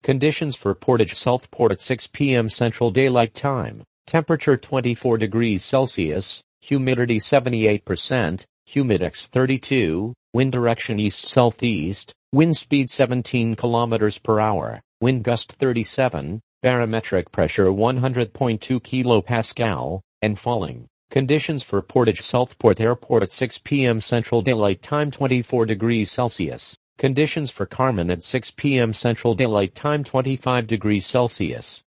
Conditions for Portage Southport at 6 p.m. Central Daylight Time. Temperature 24 degrees Celsius, humidity 78%, humidex 32, wind direction east-southeast, wind speed 17 km per hour, wind gust 37, barometric pressure 100.2 kilopascal, and falling. Conditions for Portage Southport Airport at 6 p.m. Central Daylight Time 24 degrees Celsius. Conditions for Carman at 6 p.m. Central Daylight Time 25 degrees Celsius.